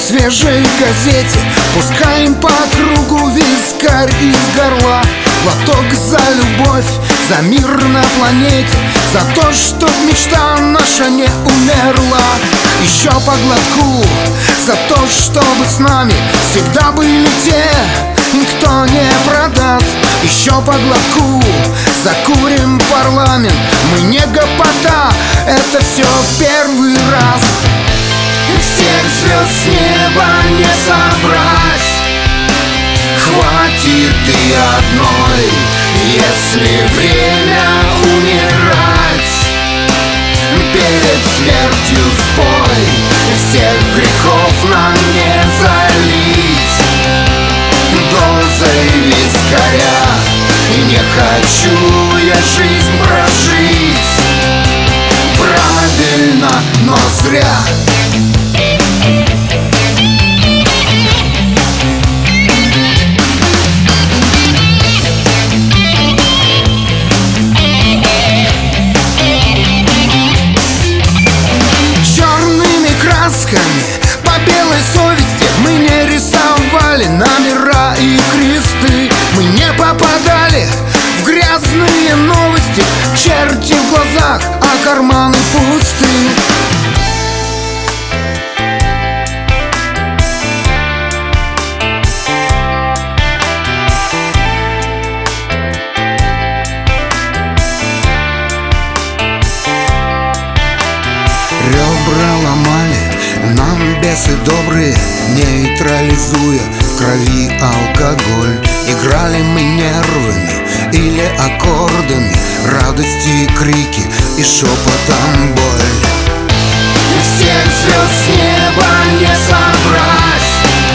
свежей газете пускаем по кругу вискарь из горла. Глоток за любовь, за мир на планете, за то, чтоб мечта наша не умерла. Еще по глотку за то, чтобы с нами всегда были те, кто не продаст. Еще по глотку закурим парламент. Мы не гопота, это все первый раз. Всех звезд с неба не собрать, хватит и одной, если время умирать. Перед смертью спой, всех грехов нам не залить дозой вискаря. И не хочу я жизнь прожить правильно, но зря. По белой совести мы не рисовали номера и кресты. Мы не попадали в грязные новости, черти в глазах, а карманы пусты. Ребра ломали нам бесы добрые, нейтрализуя в крови алкоголь. Играли мы нервами или аккордами, радости и крики и шепотом боль. Всех звезд с неба не собрать,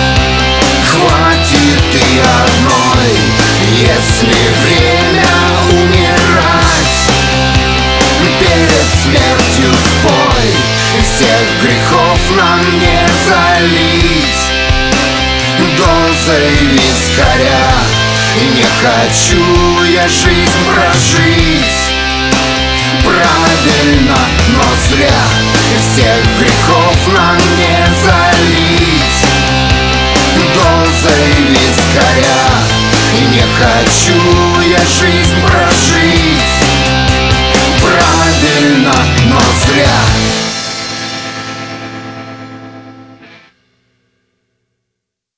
хватит и одной, если время умирать. Перед смертью спой, всех грехов нам не залить дозой вискаря. И не хочу я жизнь прожить правильно, но зря. Всех грехов нам не залить дозой вискаря. И не хочу я жизнь прожить